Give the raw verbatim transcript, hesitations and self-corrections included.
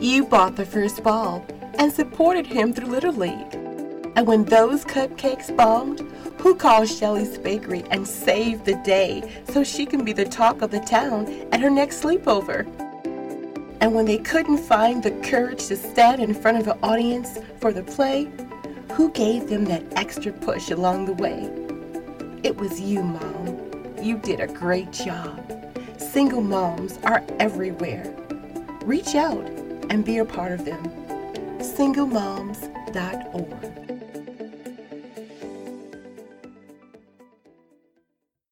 You bought the first ball and supported him through Little League. And when those cupcakes bombed, who called Shelly's Bakery and saved the day so she can be the talk of the town at her next sleepover? And when they couldn't find the courage to stand in front of an audience for the play, who gave them that extra push along the way? It was you, Mom. You did a great job. Single moms are everywhere. Reach out and be a part of them. single moms dot org